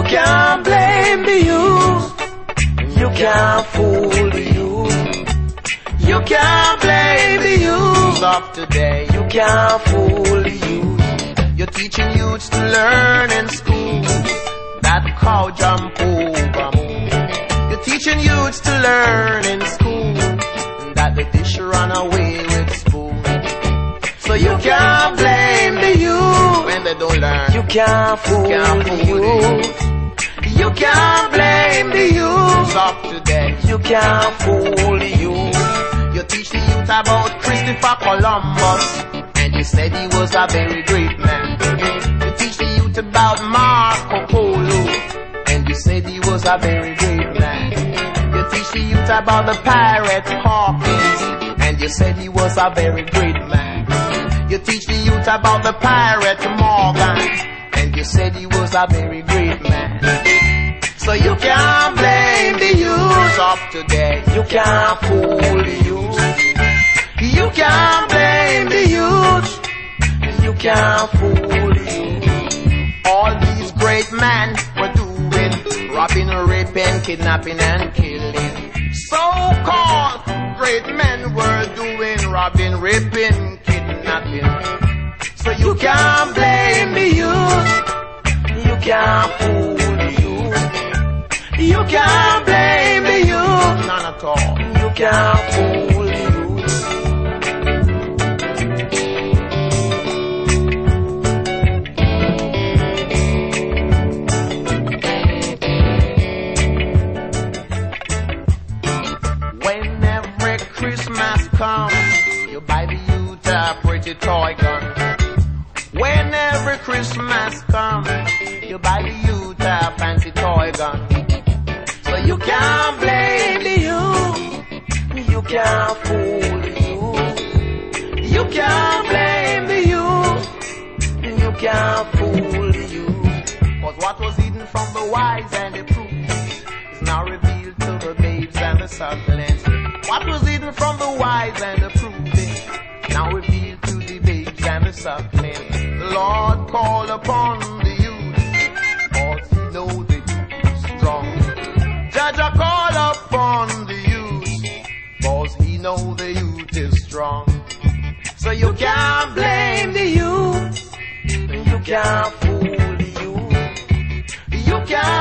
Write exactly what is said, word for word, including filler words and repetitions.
can't blame the youth. You can't fool the youth. You can't blame the youth of today. You can't fool the youth. You're teaching youths to learn in school that cow jump over moon. You're teaching youths to learn in school that the dish run away with spoon. So you can't blame the youth when they don't learn. You can't fool the youth. You can't blame the youth of today. You can't fool the youth. You teach the youth about Christopher Columbus, and you said he was a very great man. You teach the youth about Marco Polo, and you said he was a very great man. You teach the youth about the pirate Hawkins, and you said he was a very great man. You teach the youth about the pirate Morgan, and you said he was a very great man. So you can't blame the youth of today. You can't fool the youth. You can't blame the youth. You can't fool the youth. All these great men were doing robbing, raping, kidnapping and killing. So-called great men were doing robbing, raping, kidnapping. So you can't blame the youth. You can't fool the youth. You can't blame the youth. None at all. You can't fool the youth. When every Christmas comes, you buy the youth a pretty toy gun. When every Christmas comes, you buy the youth a fancy toy gun. So you can't blame the youth. You can't fool the youth. You can't blame the youth. You can't fool the youth. Cause what was hidden from the wise and the prudent is now revealed to the babes and the sucklings. What was hidden from the wise and the prudent now revealed to the babes and the sucklings. The Lord called upon the youth, cause he knows the youth is strong. Judge a call upon the youth, cause he know the youth is strong. So you can't blame the youth. You can't fool the youth. You can't